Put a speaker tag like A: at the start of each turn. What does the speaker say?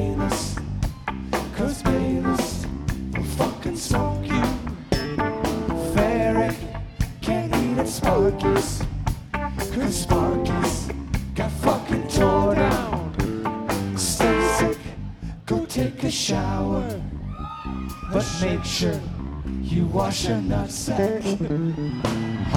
A: Bayless, 'cause Bayless will fucking smoke you. Ferric can't eat at Sparky's, 'cause Sparky's got fucking tore down. Stay sick, go take a shower, but make sure you wash your nutsack.